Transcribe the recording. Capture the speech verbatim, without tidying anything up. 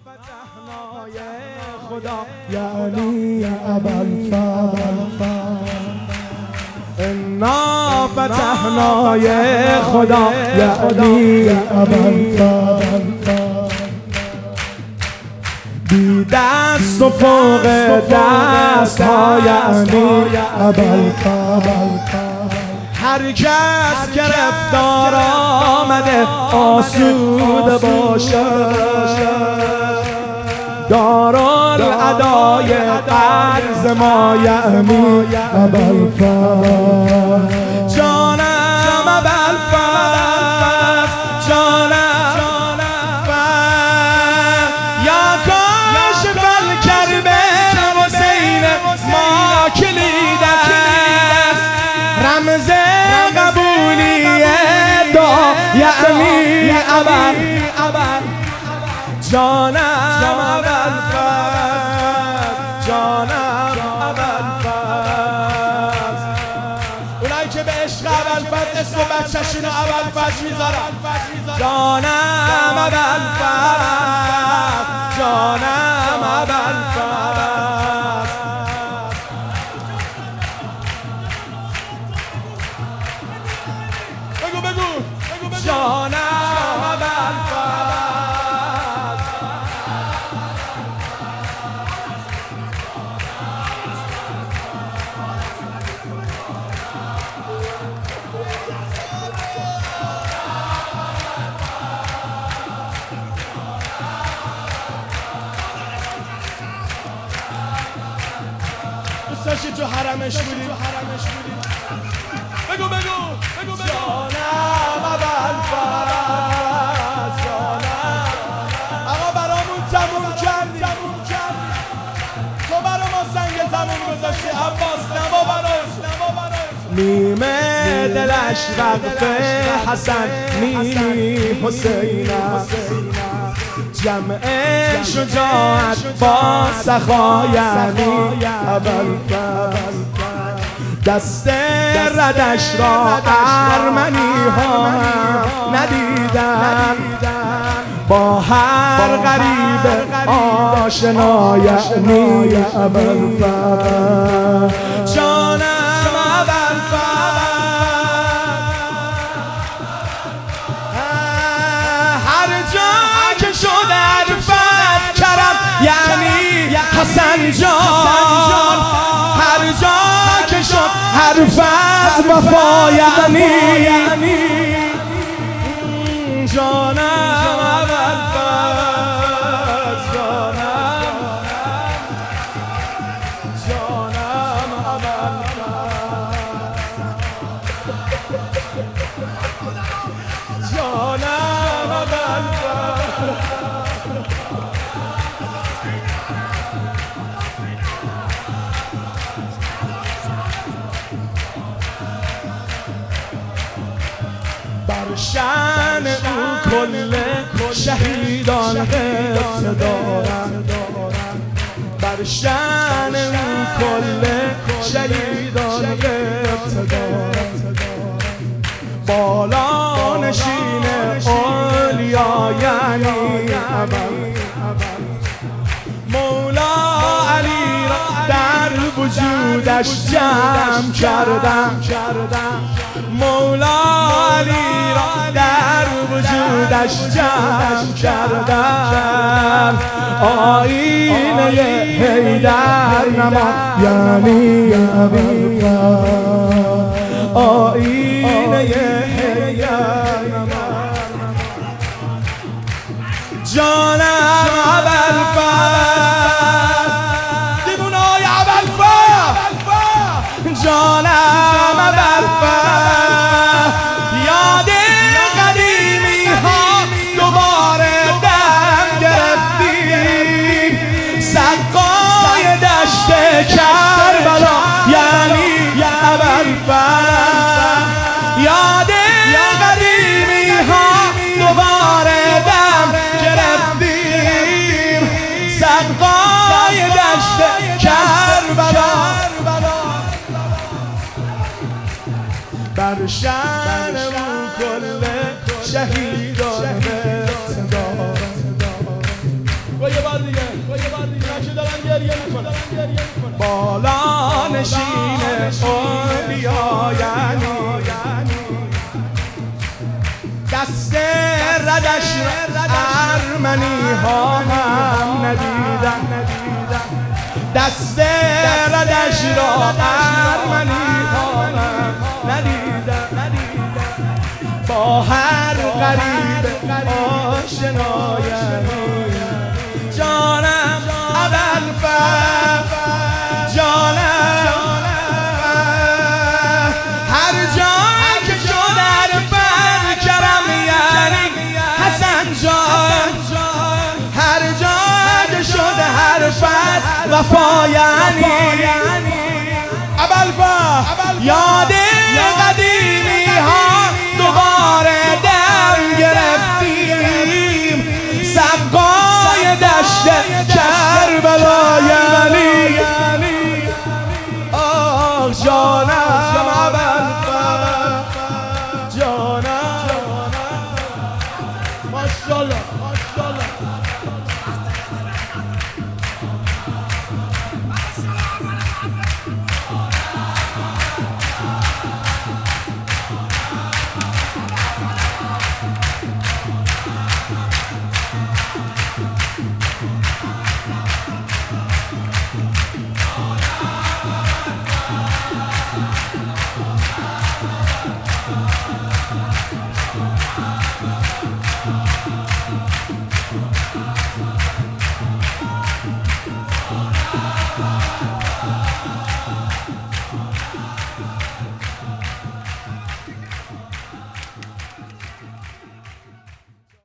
فتحنای خدا یعنی ابوالفضل، انا فتحنای خدا یعنی ابوالفضل، بی دست و فوق دست ها یعنی ابوالفضل. هر کس گرفتار آمده آسوده باشه، دارالادای قرض ما یعنی ابوالفضل. جانم ابوالفضل، جانم یا کاشف الکرب حسین ما کلیدت، رمز قبولی دعا یعنی ابوالفضل. جانم ابوالفضل، جانم ابوالفضل. اونایی که به عشق ابوالفضل اسم بچه‌شون ابوالفضل میذارن، جانم ابوالفضل، جانم ابوالفضل. بگو بگو بگو بگو جانم ابوالفضل. دوستاشی تو حرمش بودی، بگو بگو بگو بگو جانم ابوالفضل، جانم. آقا برامون تموم کردی، تو برا ما سنگ تموم گذاشتی عباس، نما براش نیمه دلش وقف حسن نیمی حسین است، جمع شجاعت با سخا یعنی ابوالفضل. دست ردش را ارمنی ها ندیدن، با هر غریب آشنا یعنی ابوالفضل. جانم ابوالفضل، هر جا که شد عرفت کرم یعنی حسن جان، هر جا که شد حرفت وفا یعنی جانم ابوالفضل، جانم جانم ابوالفضل، جانم ابوالفضل. بر شأن او کل شهیدان قبطه دارند، بر شأن او کل شهیدان قبطه دارند، بالا نشین اولیا یعنی ابوالفضل. مولا علی را در وجودش جمع کردم، مولا علی را در وجودش جمع کردم، آینه حیدر نما یعنی ابوالفضل، آینه حیدر نما. جانم ابوالفضل، دیوونای ابوالفضل، جانم ابوالفضل. یاد قدیمی ها دوباره دم گرفتی، سقای دشت کربلا یعنی ابوالفضل. یاد قدیمی ها دوباره دم گرفتی، بار دیگه اینا که دارن گریه میکنن بالا نشین اولیا یعنی دست ردش ارمنی ها هم ندیدن دست ردش را ارمنی ها هم ندیدن با هر غریب آشنایم جانم ابوالفضل جانم هر جا که شد در بر کرم یعنی حسن جان هر جا که شد حرفت وفا یعنی ابوالفضل یاد قدیمی ها دوباره دم گرفتیم سقای دشت کربلا یعنی آه جانم ابوالفضل جانم ماشاءالله ماشاءالله